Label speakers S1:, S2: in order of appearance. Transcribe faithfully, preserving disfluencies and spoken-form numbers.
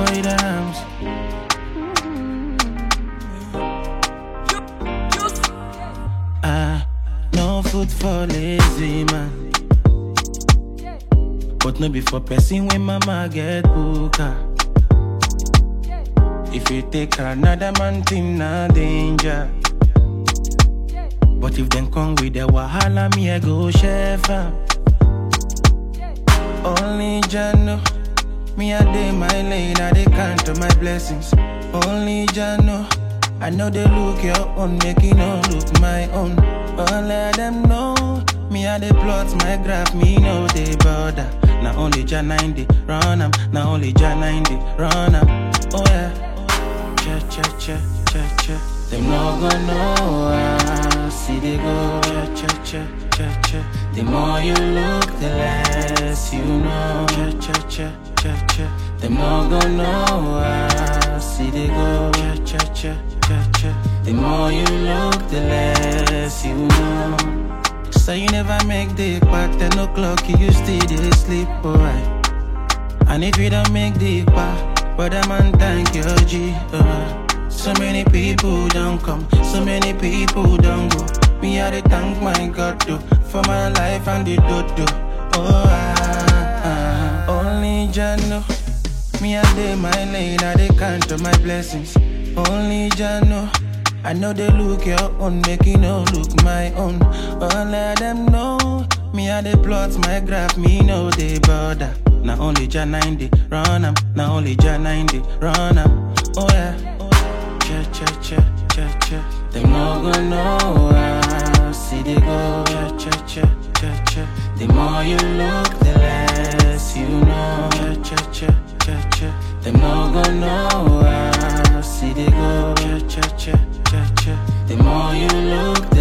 S1: boy dams. Ah, no food for lazy man. But no be for person when mama get booker. If you take another man thing, na danger. But if them come with the wahala, me I go chef am. Only Jah know. Me I dey my lane, I dey count on my blessings. Only Jah know. I know they look your own, make it no look my own. But let them know. Me I dey plot my graph, me no they bother. Now only Jah ninety run am, now only Jah ninety run am. Oh yeah, cha cha cha cha cha. Them no gonna know how see they go. Cha cha cha cha cha. The more you look, the less you know. Cha cha cha cha cha. Them no gonna know how see they go. Cha cha cha cha cha. The more you look, the less you know. So you never make the pack, ten o'clock you still dey sleep, alright. And if you don't make the pack, but a man thank your G. Uh. So many people don't come, so many people don't go. Me I dey thank my God though, for my life and the dodo. Oh ah, ah. Only Jah know. Me I dey my lane, I dey count on my blessings. Only Jah know. I know they look your own, make it no look my own. But let them know. Me I dey plot my graph, me no they bother. Now only Jah ninety run am, now only Jah ninety run am. Oh yeah, cha cha cha cha cha. Them no gonna know how see they go. Cha cha cha cha cha. The more you look, the less you know. Cha cha cha cha cha. Them no gonna know how see they go. Cha cha cha cha cha. The more you look, the